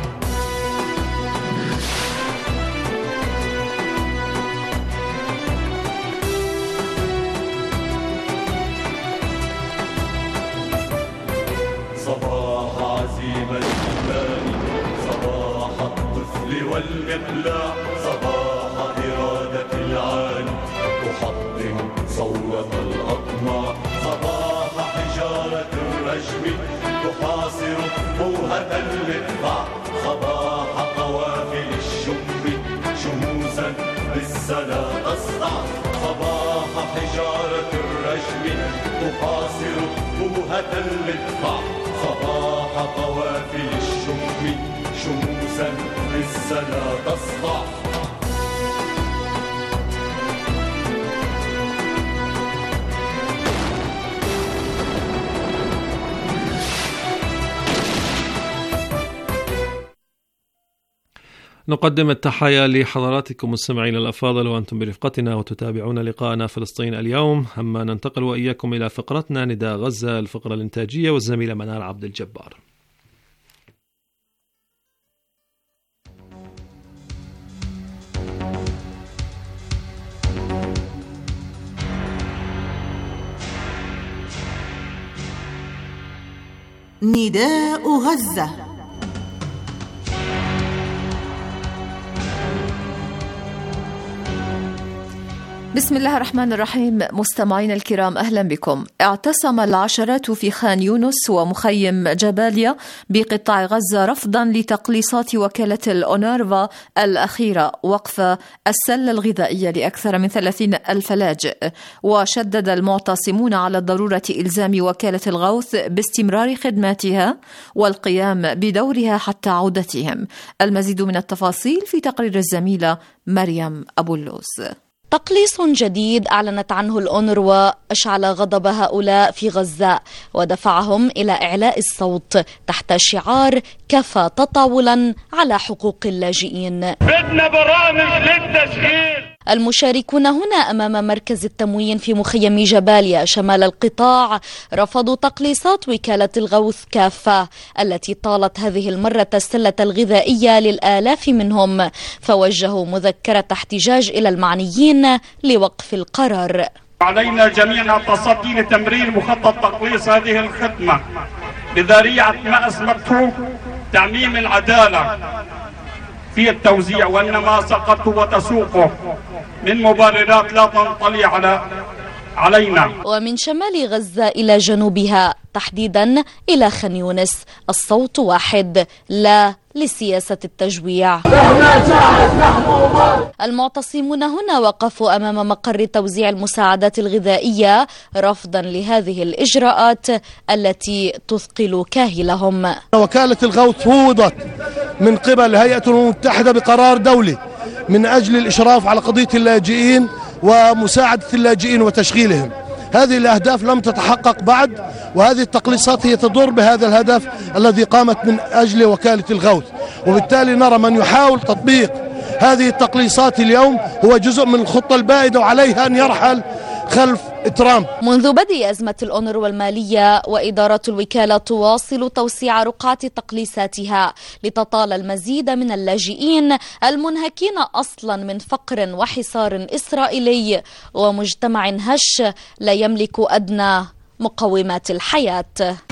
صباح عزيمة الإيمان، صباح الطفل والمقلاع، صباح إرادة العالي تحطم صولة الأطماع، صباح حجارة الرجم تحاصر موهة المدفع، صباح قوافل الشم شموسا بالسلا تصدع، صباح حجارة الرجم تحاصر موهة المدفع، صباح قوافل الشم شموسا بالسلا تصدع. نقدم التحايا لحضراتكم مستمعين الأفاضل وأنتم برفقتنا وتتابعون لقاءنا فلسطين اليوم. أما ننتقل وإياكم إلى فقرتنا نداء غزة، الفقرة الإنتاجية، والزميلة منال عبد الجبار. نداء غزة. بسم الله الرحمن الرحيم. مستمعين الكرام، أهلا بكم. اعتصم العشرات في خان يونس ومخيم جباليا بقطاع غزة رفضا لتقليصات وكالة الأونروا الأخيرة وقف السلة الغذائية لأكثر من 30,000 لاجئ. وشدد المعتصمون على ضرورة إلزام وكالة الغوث باستمرار خدماتها والقيام بدورها حتى عودتهم. المزيد من التفاصيل في تقرير الزميلة مريم أبو اللوز. تقليص جديد أعلنت عنه الأونروا أشعل غضب هؤلاء في غزة ودفعهم إلى إعلاء الصوت تحت شعار كفى تطاولا على حقوق اللاجئين. بدنا برامج للتشغيل. المشاركون هنا أمام مركز التموين في مخيم جباليا شمال القطاع رفضوا تقليصات وكالة الغوث كافة التي طالت هذه المرة السلة الغذائية للآلاف منهم، فوجهوا مذكرة احتجاج إلى المعنيين لوقف القرار. علينا جميعا التصدي لتمرير مخطط تقليص هذه الخدمة بذريعة ما أسمته تعميم العدالة في التوزيع، وإنما سقطه وتسوقه من مبررات لا تنطلي علينا. ومن شمال غزة إلى جنوبها تحديدا إلى خان يونس. الصوت واحد، لا لسياسة التجويع. المعتصمون هنا وقفوا أمام مقر توزيع المساعدات الغذائية رفضا لهذه الإجراءات التي تثقل كاهلهم. وكالة الغوث فوضت من قبل الهيئة الأمم المتحدة بقرار دولي من أجل الإشراف على قضية اللاجئين ومساعدة اللاجئين وتشغيلهم. هذه الأهداف لم تتحقق بعد، وهذه التقليصات هي تضر بهذا الهدف الذي قامت من أجل وكالة الغوث. وبالتالي نرى من يحاول تطبيق هذه التقليصات اليوم هو جزء من الخطة البائدة، وعليه أن يرحل خلف ترامب. منذ بدء أزمة الأونروا المالية وإدارة الوكالة تواصل توسيع رقعة تقليصاتها لتطال المزيد من اللاجئين المنهكين أصلا من فقر وحصار إسرائيلي ومجتمع هش لا يملك أدنى مقومات الحياة.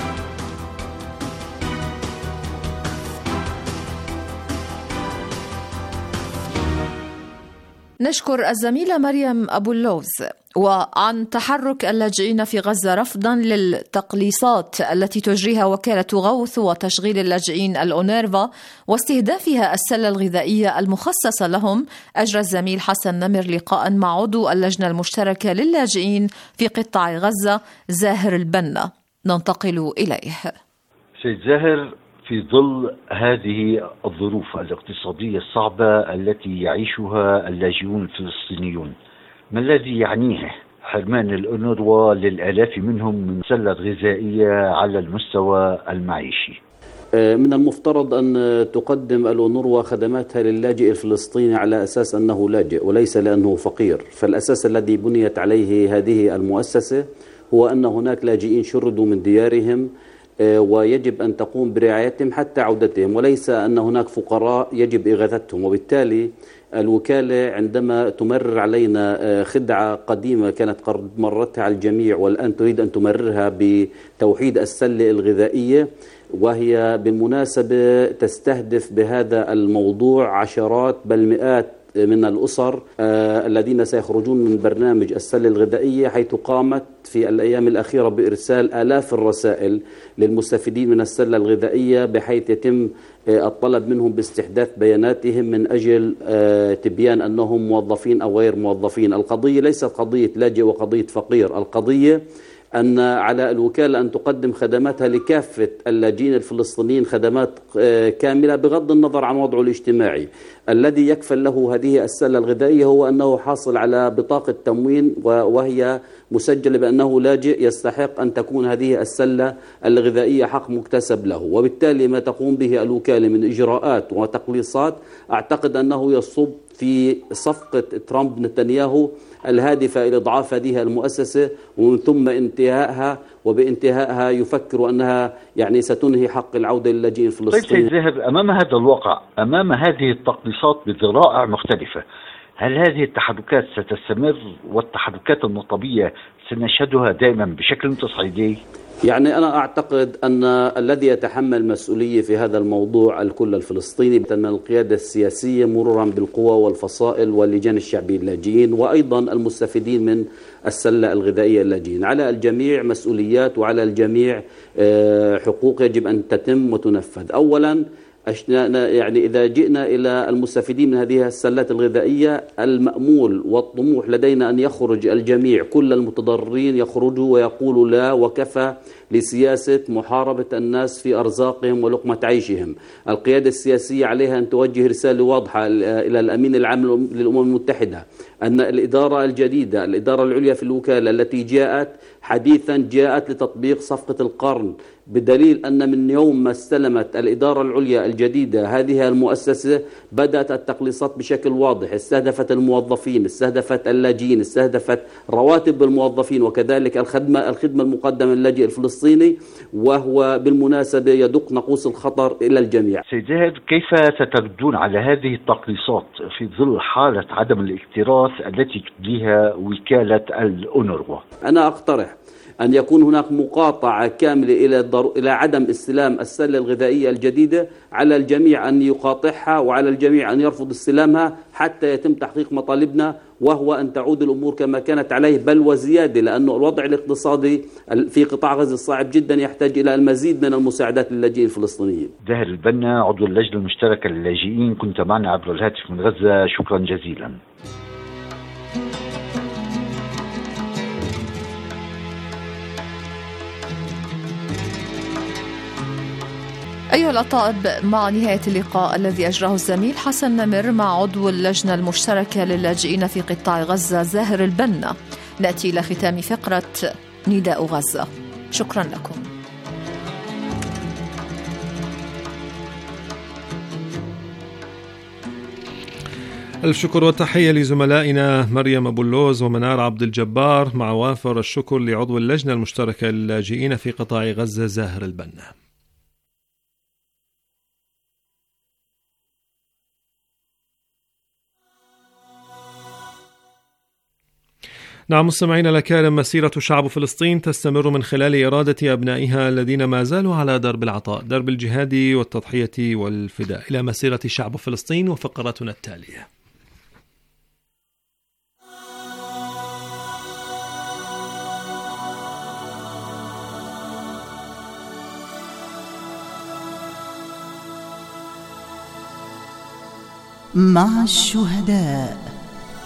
نشكر الزميلة مريم أبو اللوز. وعن تحرك اللاجئين في غزة رفضا للتقليصات التي تجريها وكالة غوث وتشغيل اللاجئين الأونرفا واستهدافها السلة الغذائية المخصصة لهم، أجرى الزميل حسن نمر لقاء مع عضو اللجنة المشتركة للاجئين في قطاع غزة زاهر البنا. ننتقل إليه. سيد زاهر، في ظل هذه الظروف الاقتصادية الصعبة التي يعيشها اللاجئون الفلسطينيون، ما الذي يعنيه حرمان الأونروا للآلاف منهم من سلة غذائية على المستوى المعيشي؟ من المفترض أن تقدم الأونروا خدماتها للاجئ الفلسطيني على أساس أنه لاجئ وليس لأنه فقير. فالأساس الذي بنيت عليه هذه المؤسسة هو أن هناك لاجئين شردوا من ديارهم ويجب أن تقوم برعايتهم حتى عودتهم، وليس أن هناك فقراء يجب إغاثتهم. وبالتالي الوكالة عندما تمرر علينا خدعة قديمة كانت قد مرتها على الجميع والآن تريد أن تمررها بتوحيد السلة الغذائية، وهي بالمناسبة تستهدف بهذا الموضوع عشرات بل مئات من الأسر الذين سيخرجون من برنامج السلة الغذائية، حيث قامت في الأيام الأخيرة بإرسال آلاف الرسائل للمستفيدين من السلة الغذائية، بحيث يتم الطلب منهم باستحداث بياناتهم من أجل تبيان أنهم موظفين أو غير موظفين. القضية ليست قضية لاجئ وقضية فقير، القضية أن على الوكالة أن تقدم خدماتها لكافة اللاجئين الفلسطينيين خدمات كاملة بغض النظر عن وضعه الاجتماعي. الذي يكفل له هذه السلة الغذائية هو أنه حاصل على بطاقة تموين وهي مسجلة بأنه لاجئ يستحق أن تكون هذه السلة الغذائية حق مكتسب له. وبالتالي ما تقوم به الوكالة من إجراءات وتقليصات أعتقد أنه يصب في صفقة ترامب نتنياهو الهادفة إلى إضعاف هذه المؤسسة ومن ثم انتهائها، وبانتهائها يفكر أنها يعني ستنهي حق العودة للاجئين الفلسطينيين. طيب سيد زاهر، أمام هذا الواقع، أمام هذه التقليصات بذرائع مختلفة، هل هذه التحركات ستستمر والتحركات النقطبية سنشهدها دائما بشكل تصعيدي؟ يعني أنا أعتقد أن الذي يتحمل مسؤولية في هذا الموضوع الكل الفلسطيني من القيادة السياسية مرورا بالقوى والفصائل واللجان الشعبية اللاجئين وأيضا المستفيدين من السلة الغذائية اللاجئين. على الجميع مسؤوليات وعلى الجميع حقوق يجب أن تتم وتنفذ. أولا يعني إذا جئنا إلى المستفيدين من هذه السلات الغذائية، المأمول والطموح لدينا أن يخرج الجميع، كل المتضررين يخرجوا ويقولوا لا وكفى لسياسة محاربة الناس في أرزاقهم ولقمة عيشهم. القيادة السياسية عليها أن توجه رسالة واضحة إلى الأمين العام للأمم المتحدة أن الإدارة الجديدة، الإدارة العليا في الوكالة التي جاءت حديثا جاءت لتطبيق صفقة القرن، بدليل أن من يوم ما استلمت الإدارة العليا الجديدة هذه المؤسسة بدأت التقليصات بشكل واضح، استهدفت الموظفين، استهدفت اللاجئين، استهدفت رواتب الموظفين، وكذلك الخدمة المقدمة للاجئ الفلسطيني، وهو بالمناسبة يدق ناقوس الخطر إلى الجميع. سيد زاهر، كيف ستردون على هذه التقليصات في ظل حالة عدم الاكتراث التي تبديها وكالة الأونروا؟ أنا أقترح أن يكون هناك مقاطعة كاملة إلى عدم استلام السلة الغذائية الجديدة. على الجميع أن يقاطعها وعلى الجميع أن يرفض استلامها حتى يتم تحقيق مطالبنا، وهو أن تعود الأمور كما كانت عليه بل وزيادة، لأن الوضع الاقتصادي في قطاع غزة صعب جدا، يحتاج إلى المزيد من المساعدات للاجئين الفلسطينيين. زاهر البنا، عضو اللجنة المشتركة للاجئين، كنت معنا عبر الهاتف من غزة، شكرا جزيلا. أيها الأطائب، مع نهاية اللقاء الذي أجراه الزميل حسن نمر مع عضو اللجنة المشتركة للاجئين في قطاع غزة زاهر البنا، نأتي إلى ختام فقرة نداء غزة. شكرا لكم. الشكر والتحية لزملائنا مريم أبو اللوز ومنار عبد الجبار، مع وافر الشكر لعضو اللجنة المشتركة للاجئين في قطاع غزة زاهر البنا. نعم مستمعينا الأكارم، مسيرة شعب فلسطين تستمر من خلال إرادة أبنائها الذين ما زالوا على درب العطاء، درب الجهاد والتضحية والفداء، إلى مسيرة شعب فلسطين وفقرتنا التالية. مع الشهداء.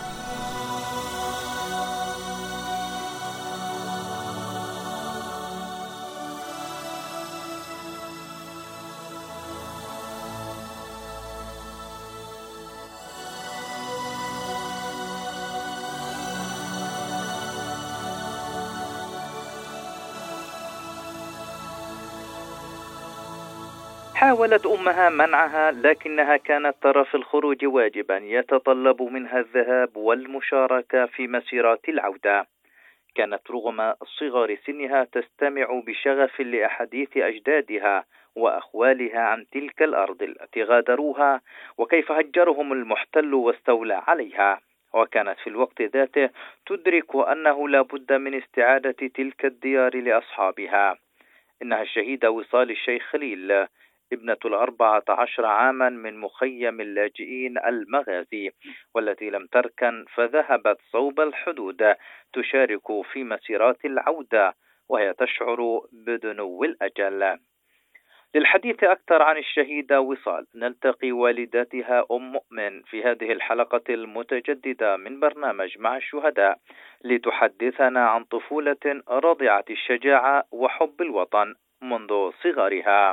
حاولت أمها منعها، لكنها كانت ترى في الخروج واجبا يتطلب منها الذهاب والمشاركة في مسيرات العودة. كانت رغم صغر سنها تستمع بشغف لأحاديث أجدادها وأخوالها عن تلك الأرض التي غادروها وكيف هجرهم المحتل واستولى عليها، وكانت في الوقت ذاته تدرك أنه لا بد من استعادة تلك الديار لأصحابها. إنها الشهيدة وصال الشيخ خليل، ابنة 14 عاما من مخيم اللاجئين المغازي، والتي لم تركن فذهبت صوب الحدود تشارك في مسيرات العودة وهي تشعر بدنو الأجل. للحديث أكثر عن الشهيدة وصال نلتقي والدتها أم مؤمن في هذه الحلقة المتجددة من برنامج مع الشهداء، لتحدثنا عن طفولة رضعة الشجاعة وحب الوطن منذ صغرها.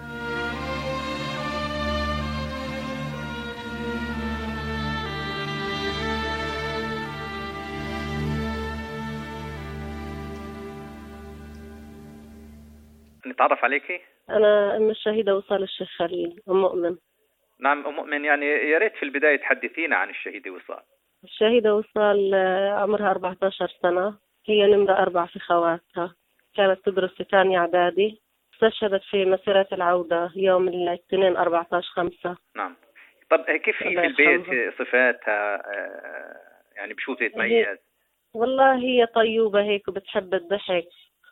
نتعرف عليكي؟ أنا أم الشهيدة وصال الشيخ خليل، أم مؤمن. نعم أم مؤمن، يعني يا ريت في البداية تحدثينا عن الشهيدة وصال. الشهيدة وصال عمرها 14 سنة، هي نمرة 4 في خواتها، كانت تدرس في ثاني إعدادي، استشهدت في مسيرة العودة يوم الاثنين 14/5. نعم. طب كيف في البيت صفاتها، يعني بشو تتميز؟ والله هي طيوبة هيك وبتحب الضحك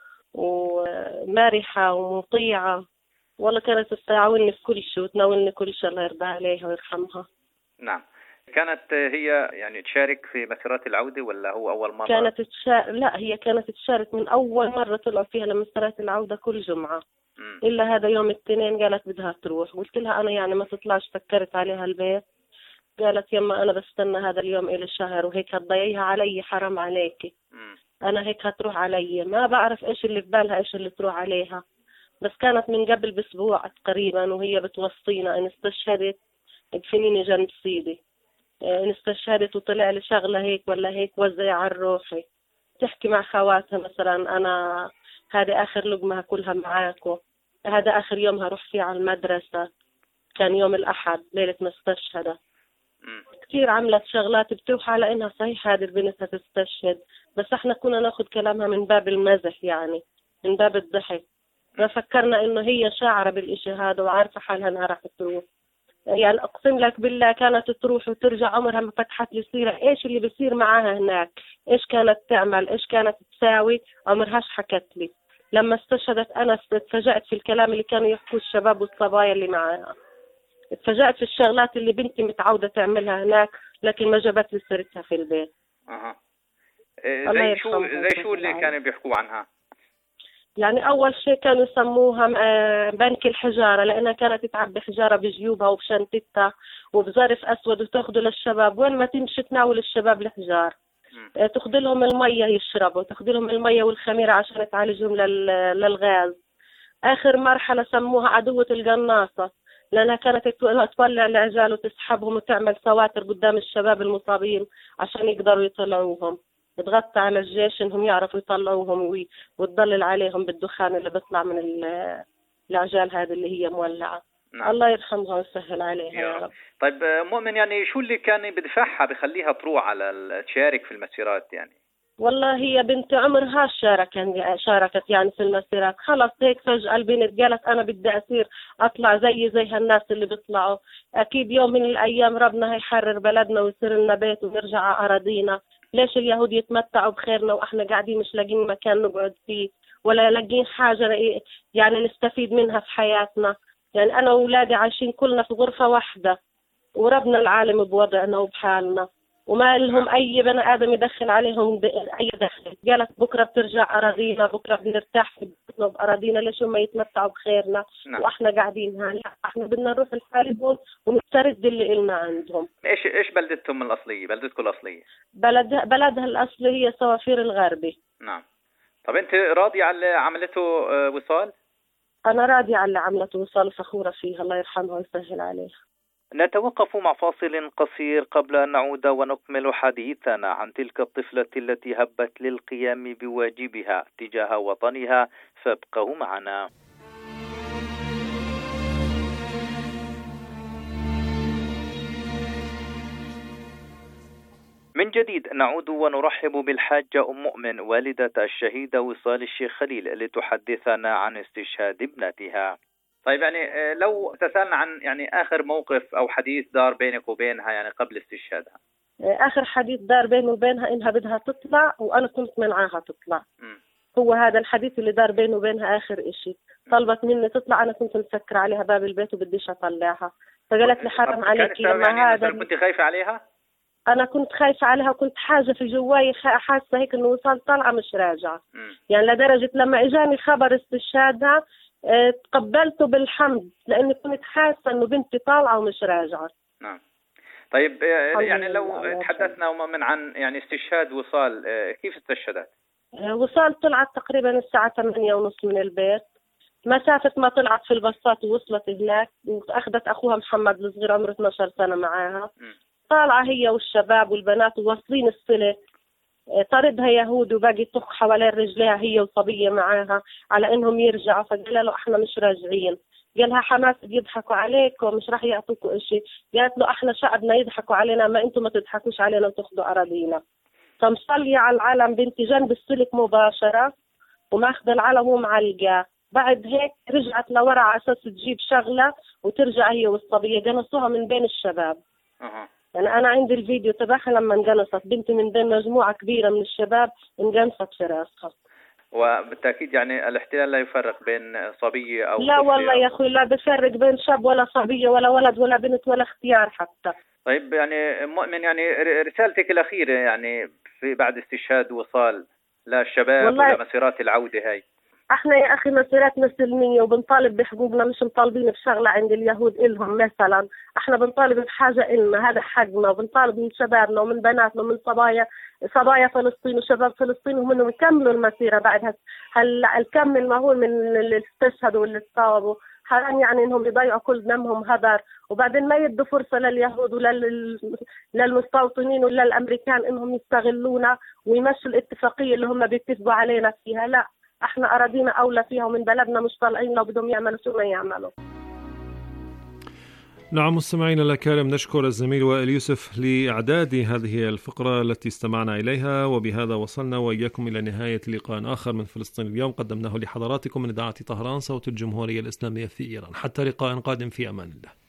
ومارحة ومطيعة، والله كانت تعاونني في كل شيء وتناولني كل شيء، الله يرضى عليها ويرحمها. نعم. كانت هي يعني تشارك في مسيرات العودة ولا هو أول مرة؟ كانت لا، هي كانت تشارك من أول مرة طلعوا فيها لمسيرات العودة كل جمعة. إلا هذا يوم الاثنين قالت بدها تروح، قلت لها أنا يعني ما تطلعش، فكرت عليها البيت، قالت يما أنا بستنى هذا اليوم إلى الشهر وهيك هتضيعيها علي، حرام عليكي. أنا هيك هتروح علي، ما بعرف إيش اللي في بالها، إيش اللي تروح عليها. بس كانت من قبل بأسبوع تقريبا وهي بتوصينا إن استشهدت ادفنيني جنب سيدي، إن استشهدت وطلع لي شغلة هيك ولا هيك وزعي على روحي. تحكي مع خواتها مثلا أنا هذه آخر لقمة كلها معاكم، هذا آخر يوم هروح فيه على المدرسة، كان يوم الأحد ليلة ما استشهدت. كثير عملت شغلات بتوحى على إنها صحيح هذه البنت هتستشهد، بس احنا كنا ناخذ كلامها من باب المزح، يعني من باب الضحك، ما فكرنا إنه هي شاعرة بالإشي هذا وعارفة حالها إنها راح تروح. يعني أقسم لك بالله كانت تروح وترجع عمرها ما فتحت لي سيرة إيش اللي بيصير معاها هناك، إيش كانت تعمل، إيش كانت تساوي، عمرهاش حكت لي. لما استشهدت أنا اتفاجأت في الكلام اللي كانوا يحكوا الشباب والصبايا اللي معاها، اتفاجأت في الشغلات اللي بنتي متعودة تعملها هناك لكن ما جابت لي سيرتها في البيت. زي شو اللي كانوا بيحكوا عنها؟ يعني أول شيء كانوا يسموها بنك الحجارة، لأنها كانت تعبي حجارة بجيوبها وبشنطتها وبظرف أسود وتاخده للشباب، وين ما تمشي تناول الشباب الحجار. تاخذ لهم المية يشربوا، تاخذ لهم المية والخميرة عشان تعالجهم للغاز. آخر مرحلة سموها عدوة القناصة، لأنها كانت تولع العجال وتسحبهم وتعمل سواتر قدام الشباب المصابين عشان يقدروا يطلعوهم. تغطى على الجيش انهم يعرفوا يطلعوهم وتضلل عليهم بالدخان اللي بيطلع من العجال هذه اللي هي مولعة. نعم. الله يرحمها ويسهل عليها يا رب. طيب مؤمن، يعني شو اللي كان بدفعها بخليها تروح على تشارك في المسيرات؟ يعني والله هي بنت عمرها شاركت يعني في المسيرات. خلص هيك فجأة البنت قالت أنا بدي أصير أطلع زي هالناس اللي بيطلعوا. أكيد يوم من الأيام ربنا هيحرر بلدنا ويصير لنا بيت ونرجع على أراضينا. ليش اليهود يتمتعوا بخيرنا وإحنا قاعدين مش لاقين مكان نقعد فيه ولا لاقين حاجة يعني نستفيد منها في حياتنا؟ يعني أنا وأولادي عايشين كلنا في غرفة واحدة وربنا العالم بوضعنا وبحالنا وما لهم أي بني آدم يدخل عليهم أي دخل. قالت بكرة بترجع أراضينا، بكرة بنرتاح في بيتنا بأراضينا، ليش هم يتمتعوا بخيرنا؟ نعم. وإحنا قاعدين هون. إحنا بدنا نروح لحالهم ونسترد اللي إلنا عندهم. إيش بلدتهم الأصلية؟ بلدتكم الأصلية؟ بلدها الأصلي هي صوافير الغربي. نعم. طب أنت راضية على عملته وصال؟ أنا راضية على عملته وصال وفخورة فيها، الله يرحمها ويسهل عليها. نتوقف مع فاصل قصير قبل أن نعود ونكمل حديثنا عن تلك الطفلة التي هبت للقيام بواجبها تجاه وطنها، فابقوا معنا. من جديد نعود ونرحب بالحاجة أم مؤمن والدة الشهيدة وصال الشيخ خليل لتحدثنا عن استشهاد ابنتها. طيب يعني لو تسألنا عن يعني آخر موقف أو حديث دار بينك وبينها يعني قبل استشهادها. آخر حديث دار بيني وبينها إنها بدها تطلع وأنا كنت منعاها تطلع. هو هذا الحديث اللي دار بيني وبينها آخر إشي. طلبت مني تطلع، أنا كنت مسكر عليها باب البيت وبديش أطلعها، فقالت لي حرام عليك لما يعني هذا. كنت خايفة عليها؟ أنا كنت خايفة عليها وكنت حاجة في جواي حاسة هيك إنه وصال طالعة مش راجعة. يعني لدرجة لما إجاني خبر استشهادها تقبلته بالحمد لأني كنت حاسة إنه بنتي طالعة ومش راجعة. نعم. طيب يعني لو تحدثنا ومن عن يعني استشهاد وصال، كيف استشهدت؟ وصال طلعت تقريبا الساعة 8:30 من البيت، مسافة ما طلعت في الباصات ووصلت هناك وأخذت أخوها محمد الصغير عمره 12 سنة معاها. طالعة هي والشباب والبنات وواصلين السلك، طردها يهود وباقي طخ حوالين رجليها هي وصبية معاها على انهم يرجعوا، فقال له احنا مش راجعين. قالها حماس بيضحكوا عليكم مش راح يعطوكوا اشي. قالت له احنا شعبنا يضحكوا علينا، ما انتم ما تضحكوش علينا وتاخذوا اراضينا. فمصلية على العلم بنتي جنب السلك مباشرة وماخذ العلم ومعلقاه. بعد هيك رجعت لورا على اساس تجيب شغلة وترجع هي والصبية، قنصوها من بين الشباب. يعني أنا عندي الفيديو تبعها لما انقنصت بنتي من بين مجموعة كبيرة من الشباب، انقنصت في راسها. وبالتأكيد يعني الاحتلال لا يفرق بين صبية أو لا والله يا أخوي لا بفرق بين شاب ولا صبية ولا ولد ولا بنت ولا اختيار حتى. طيب يعني مؤمن، يعني رسالتك الأخيرة يعني في بعد استشهاد وصال للشباب ولمسيرات العودة هاي. احنا يا اخي مسيراتنا سلميه وبنطالب بحقوقنا، مش مطالبين بشغله عند اليهود الهم. مثلا احنا بنطالب بحاجه النا، هذا حقنا، وبنطالب من شبابنا ومن بناتنا ومن صبايا فلسطين وشباب فلسطين ومنهم يكملوا المسيره بعد الكم المهول من اللي استشهدوا واللي تصاوبوا. حرام يعني انهم يضيعوا كل دمهم هدر، وبعدين ما يدوا فرصه لليهود للمستوطنين ولا الامريكان انهم يستغلونا ويمشوا الاتفاقيه اللي هم بيتفقوا علينا فيها. لا، احنا اراضينا اولى فيها ومن بلدنا مش طالعين لو بدهم يعملوا شو ما يعملوا. نعم مستمعينا الأكارم، نشكر الزميل وائل يوسف لإعداد هذه الفقرة التي استمعنا إليها، وبهذا وصلنا وإياكم إلى نهاية لقاء آخر من فلسطين اليوم قدمناه لحضراتكم من إذاعة طهران صوت الجمهورية الإسلامية في إيران. حتى لقاء قادم، في أمان الله.